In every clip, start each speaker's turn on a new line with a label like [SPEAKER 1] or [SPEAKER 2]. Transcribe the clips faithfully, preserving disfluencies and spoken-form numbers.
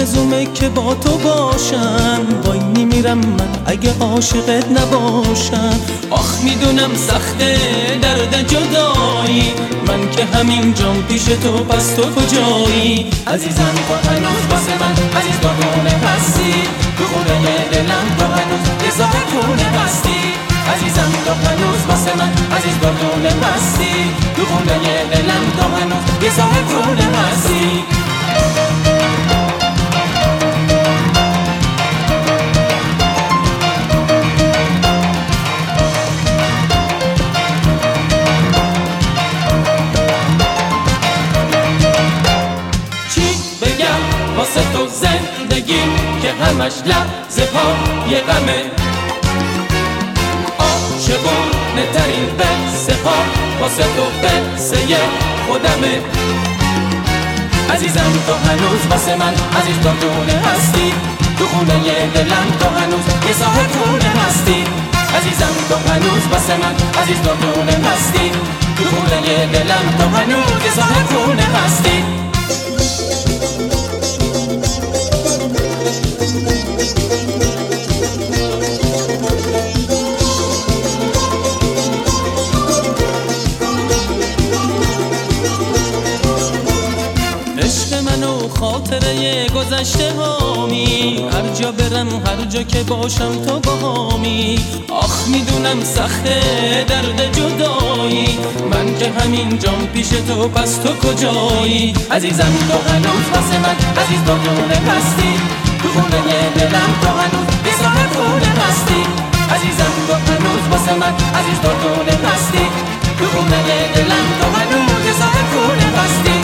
[SPEAKER 1] آرزومه که با تو باشم، وای نمیرم من اگه عاشقت نباشم. آخ میدونم سخته درد جدایی، من که همین جام پیش تو، پس تو کجایی؟ عزیزم تو هنوز واسه من عزیز دادونه هستی، تو خونه دلم تو هنوز یه ذره خونه هستی. عزیزم تو هنوز واسه من عزیز دادونه هستی، تو خونه دلم تو هنوز یه ذره خونه هستی. واسه تو زندگی که همش لحظه پای غمه، عاشقانه ترین قصه ها واسه تو قصه خودمه. عزیزم تو هنوز واسه من عزیز دادونه هستی، تو خونه دلم تو هنوز یه صاحب خونه هستی. عزیزم تو هنوز واسه من عزیز دادونه هستی، تو خونه دلم تو هنوز یه صاحب خونه هستی. عشق من و خاطره گذشته هامی، هر جا برم هر جا که باشم تو باهامی. آخ میدونم سخته درد جدایی، من که همین جام پیش تو، پس تو کجایی؟ عزیزم تو هنوز واسه من عزیز دادونه هستی، تو خونه دلم تو هنوز یه صاحب خونه هستی. عزیزم تو هنوز واسه من عزیز دادونه هستی، تو خونه دلم تو هنوز یه صاحب خونه هستی.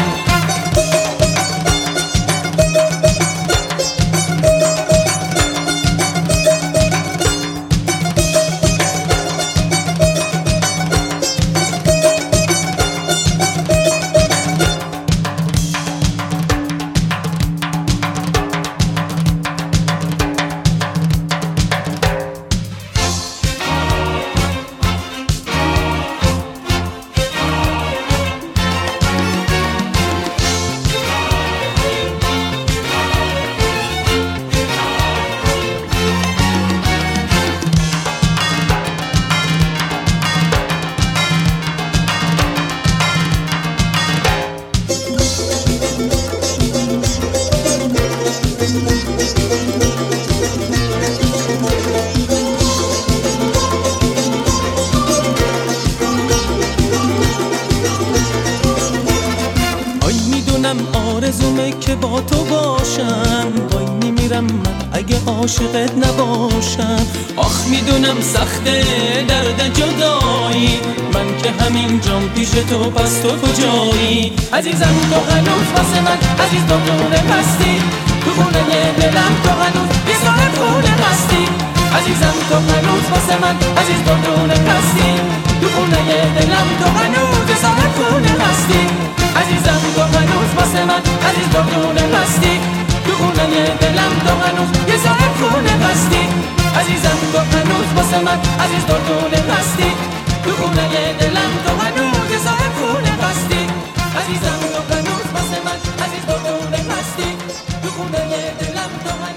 [SPEAKER 1] آرزومه که با تو باشم، وای نمیرم من اگه عاشقت نباشم. آخ میدونم سخته درد جدایی، من که همین جام پیش تو، پس تو کجایی؟ عزیزم تو هنوز واسه من عزیز دادونه هستی، تو خونه دلم تو هنوز یه صاحب خونه هستی. عزیزم تو هنوز واسه من عزیز دادونه هستی، تو خونه دلم تو هنوز یه صاحب خونه هستی. عزیزم تو هنوز واسه من عزیز دادونه هستی، تو خونه دلم تو هنوز یه صاحب خونه هستی. عزیزم تو هنوز واسه من عزیز دادونه هستی، تو خونه دلم تو هنوز یه صاحب خونه هستی. عزیزم تو هنوز واسه من عزیز دادونه هستی، تو خونه دلم تو هنوز